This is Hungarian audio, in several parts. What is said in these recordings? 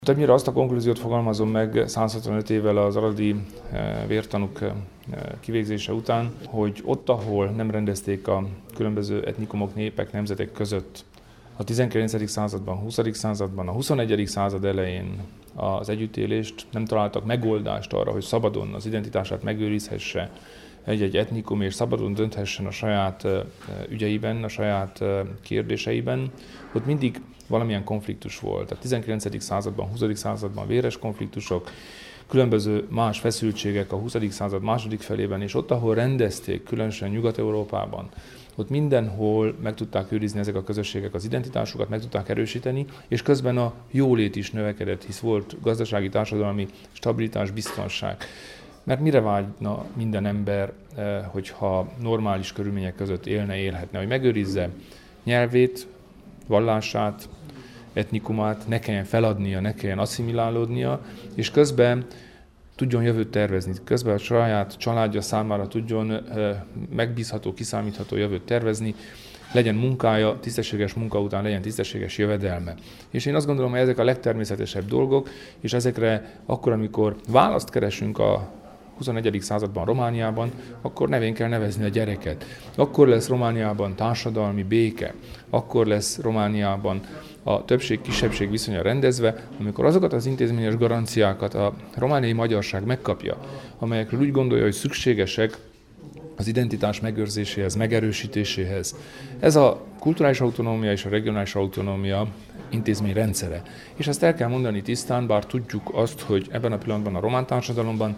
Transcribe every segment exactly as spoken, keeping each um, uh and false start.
Többnyire azt a konklúziót fogalmazom meg száz hatvanöt évvel az aradi vértanúk kivégzése után, hogy ott, ahol nem rendezték a különböző etnikumok, népek, nemzetek között a tizenkilencedik században, huszadik században, a huszonegyedik század elején az együttélést, nem találtak megoldást arra, hogy szabadon az identitását megőrizhesse egy-egy etnikum, és szabadon dönthessen a saját ügyeiben, a saját kérdéseiben, ott mindig valamilyen konfliktus volt. A tizenkilencedik században, huszadik században véres konfliktusok, különböző más feszültségek a huszadik század második felében, és ott, ahol rendezték, különösen Nyugat-Európában, ott mindenhol meg tudták őrizni ezek a közösségek az identitásukat, meg tudták erősíteni, és közben a jólét is növekedett, hisz volt gazdasági, társadalmi stabilitás, biztonság. Mert mire vágyna minden ember, hogyha normális körülmények között élne, élhetne, hogy megőrizze nyelvét, vallását, etnikumát, ne kelljen feladnia, ne kelljen asszimilálódnia, és közben tudjon jövőt tervezni, közben a saját családja számára tudjon megbízható, kiszámítható jövőt tervezni, legyen munkája, tisztességes munka után legyen tisztességes jövedelme. És én azt gondolom, hogy ezek a legtermészetesebb dolgok, és ezekre akkor, amikor választ keresünk a huszonegyedik században Romániában, akkor nevén kell nevezni a gyereket. Akkor lesz Romániában társadalmi béke, akkor lesz Romániában a többség-kisebbség viszonya rendezve, amikor azokat az intézményes garanciákat a romániai magyarság megkapja, amelyekről úgy gondolja, hogy szükségesek az identitás megőrzéséhez, megerősítéséhez. Ez a kulturális autonómia és a regionális autonómia intézmény rendszere. És ezt el kell mondani tisztán, bár tudjuk azt, hogy ebben a pillanatban a román társadalomban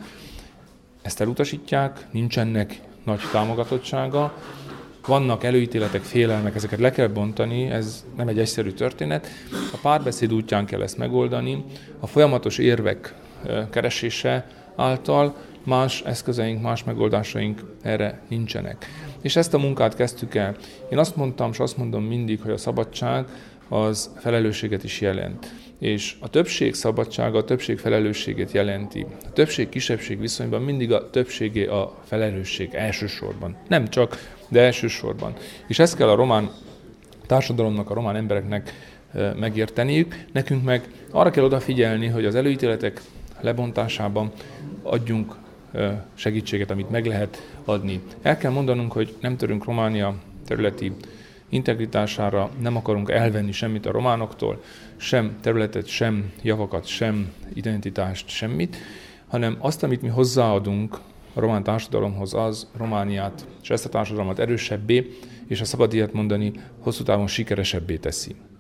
ezt elutasítják, nincsenek nagy támogatottsága, vannak előítéletek, félelmek, ezeket le kell bontani, ez nem egy egyszerű történet. A párbeszéd útján kell ezt megoldani, a folyamatos érvek keresése által más eszközeink, más megoldásaink erre nincsenek. És ezt a munkát kezdtük el. Én azt mondtam, és azt mondom mindig, hogy a szabadság az felelősséget is jelent. És a többség szabadsága a többség felelősségét jelenti. A többség-kisebbség viszonyban mindig a többségé a felelősség elsősorban. Nem csak, de elsősorban. És ezt kell a román társadalomnak, a román embereknek megérteniük. Nekünk meg arra kell odafigyelni, hogy az előítéletek lebontásában adjunk segítséget, amit meg lehet adni. El kell mondanunk, hogy nem törünk Románia területi integritására, nem akarunk elvenni semmit a románoktól, sem területet, sem javakat, sem identitást, semmit, hanem azt, amit mi hozzáadunk a román társadalomhoz, az Romániát és ezt a társadalmat erősebbé, és a szabad ilyet mondani, hosszú távon sikeresebbé teszi.